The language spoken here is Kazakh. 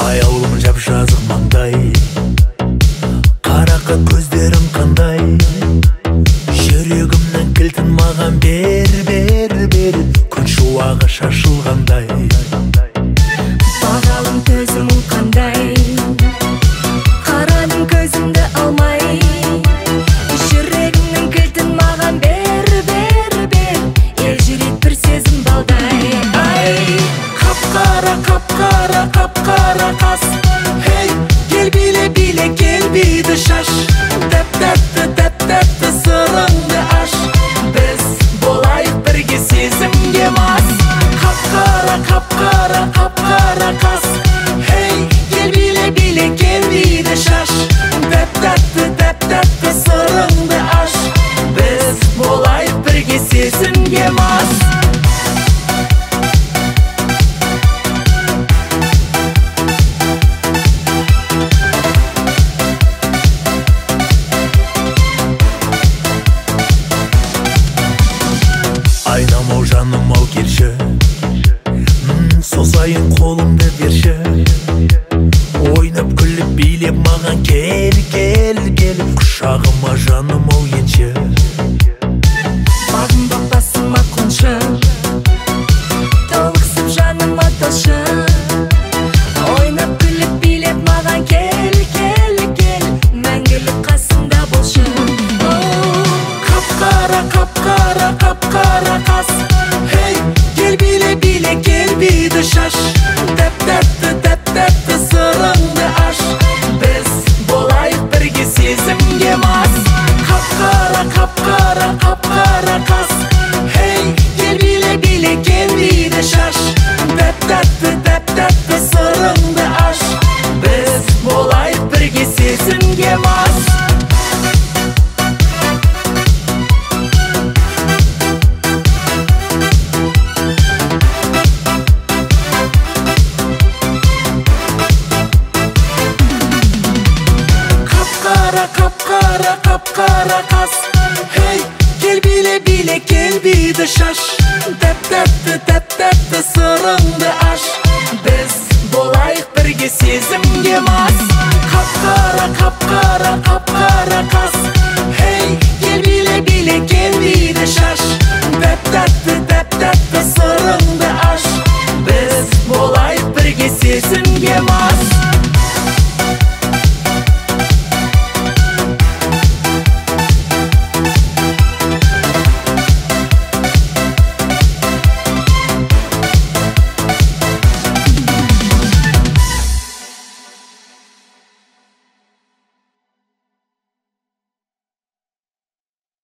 аяулым жап-жазық маңдай, қарақат көздерің қандай, жүрегімнің кілтін маған бер, бер, бер, күн шуағы шашылғандай. Бағалым төзімің қандай, қарадым көзімді алмай, жүрегімнің кілтін маған бер, бер, бер, елжірет бір сезім балдай. Ай, Қап-қара, қап-қара, қап-қара қас, хей, кел биле, биле, кел биді шаш, тәп-тәтті, тәп-тәтті сырыңды аш, біз болайық бірге сезімге мас. Қап-қара, қап-қара, қап-қара қас, хей, кел биле, биле, кел биді шаш, тәп-тәтті, тәп-тәтті сырыңды аш, біз болайық бірге сезімге мас. Айнамау жаным ау келші, созайын қолымды берші, ойнап күліп билеп маған кел, кел, кел, құшағыма жаным ау енші. бағым бақпасыма қоншы, толықсып жаныма тошы, ойнап күліп билеп маған кел, кел, кел, мәңгілік қасымда болшы. Қап-қара, қап-қара, қап-қара қас, хей, кел биле, биле, кел биді шаш, тәп-тәтті, тәп-тәтті сырыңды аш, біз болайық бірге сезімге мас. Қап-қара, қап-қара, қап-қара қас, хей, кел биле, биле, кел биді шаш, тәп-тәтті, тәп-тәтті сырыңды аш, біз болайық бірге сезімге мас. Қап-қара, қап-қара қас, хей, кел биле, биле, кел биді шаш, тәп-тәтті, тәп-тәтті сырыңды аш, біз болайық бірге сезімге мас. Қап-қара, қап-қара, қап-қара қас, хей, кел биле, биле, кел биді шаш, тәп-тәтті, тәп-тәтті сырыңды аш, біз болайық бірге сезімге мас.